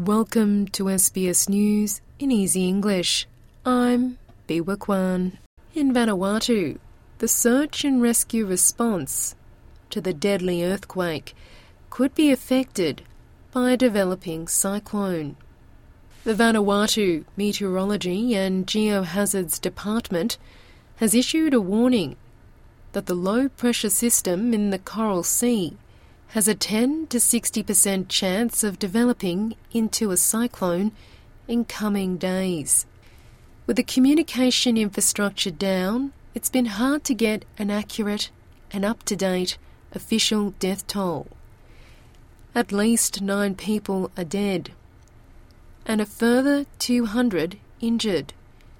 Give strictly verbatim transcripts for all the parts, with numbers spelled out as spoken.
Welcome to S B S News in Easy English. I'm Biwa Kwan. In Vanuatu, the search and rescue response to the deadly earthquake could be affected by a developing cyclone. The Vanuatu Meteorology and Geohazards Department has issued a warning that the low-pressure system in the Coral Sea has a ten to sixty percent chance of developing into a cyclone in coming days. With the communication infrastructure down, it's been hard to get an accurate and up-to-date official death toll. At least nine people are dead, and a further two hundred injured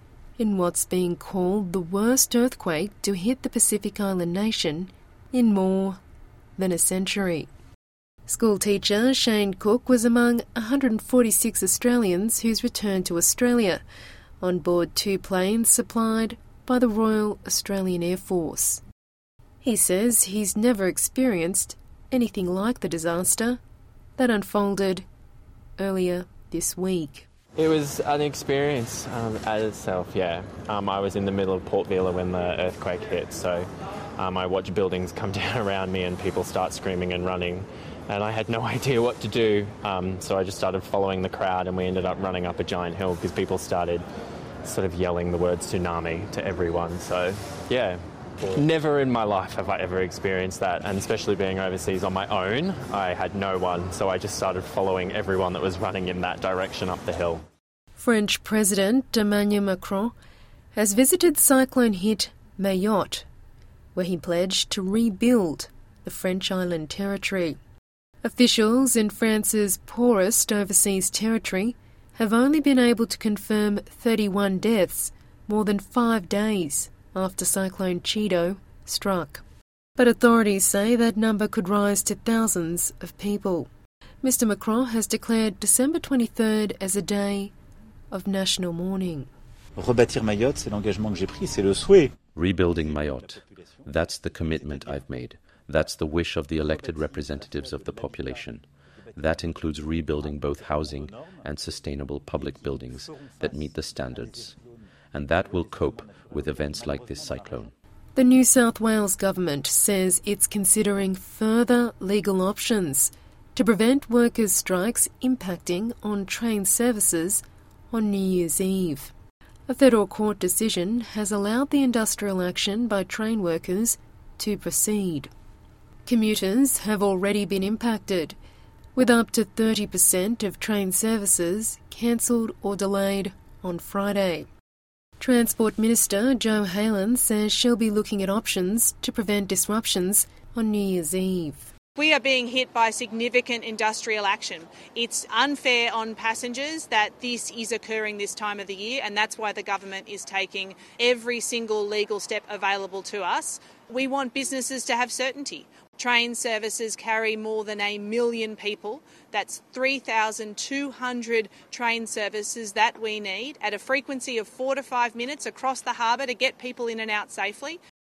in what's being called the worst earthquake to hit the Pacific Island nation in more than a century. School teacher Shane Cook was among one hundred forty-six Australians who's returned to Australia on board two planes supplied by the Royal Australian Air Force. He says he's never experienced anything like the disaster that unfolded earlier this week. It was an experience um, as itself, yeah. Um, I was in the middle of Port Vila when the earthquake hit, so um, I watched buildings come down around me and people start screaming and running, and I had no idea what to do, um, so I just started following the crowd, and we ended up running up a giant hill because people started sort of yelling the word tsunami to everyone. So, yeah, never in my life have I ever experienced that, and especially being overseas on my own, I had no one, so I just started following everyone that was running in that direction up the hill. French President Emmanuel Macron has visited cyclone-hit Mayotte, where he pledged to rebuild the French island territory. Officials in France's poorest overseas territory have only been able to confirm thirty-one deaths more than five days after Cyclone Chido struck. But authorities say that number could rise to thousands of people. Mister Macron has declared December twenty-third as a day of national mourning. Rebâtir Mayotte, c'est l'engagement que j'ai pris, c'est le souhait. Rebuilding Mayotte, that's the commitment I've made. That's the wish of the elected representatives of the population. That includes rebuilding both housing and sustainable public buildings that meet the standards. And that will cope with events like this cyclone. The New South Wales government says it's considering further legal options to prevent workers' strikes impacting on train services on New Year's Eve. A federal court decision has allowed the industrial action by train workers to proceed. Commuters have already been impacted, with up to thirty percent of train services cancelled or delayed on Friday. Transport Minister Jo Haylen says she'll be looking at options to prevent disruptions on New Year's Eve. We are being hit by significant industrial action. It's unfair on passengers that this is occurring this time of the year, and that's why the government is taking every single legal step available to us. We want businesses to have certainty. Train services carry more than a million people. That's three thousand two hundred train services that we need at a frequency of four to five minutes across the harbour to get people in and out safely.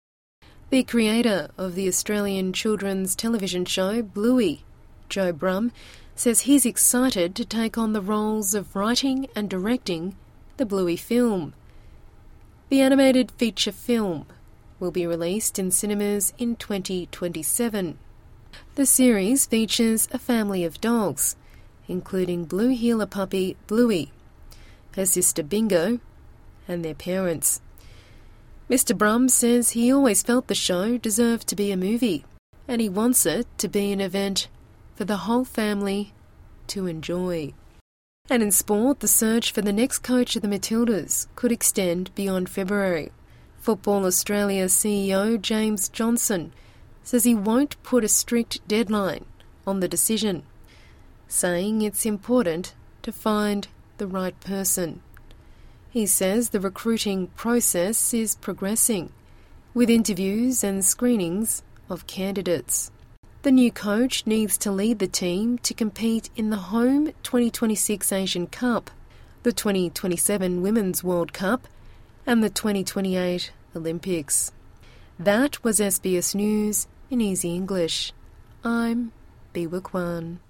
The creator of the Australian children's television show Bluey, Joe Brumm, says he's excited to take on the roles of writing and directing the Bluey film. The animated feature film will be released in cinemas in twenty twenty-seven. The series features a family of dogs, including blue heeler puppy Bluey, her sister Bingo, and their parents. Mister Brumm says he always felt the show deserved to be a movie, and he wants it to be an event for the whole family to enjoy. And in sport, the search for the next coach of the Matildas could extend beyond February. Football Australia C E O James Johnson says he won't put a strict deadline on the decision, saying it's important to find the right person. He says the recruiting process is progressing, with interviews and screenings of candidates. The new coach needs to lead the team to compete in the home twenty twenty-six Asian Cup, the twenty twenty-seven Women's World Cup, and the twenty twenty-eight Olympics. That was S B S News in Easy English. I'm Biwa Kwan.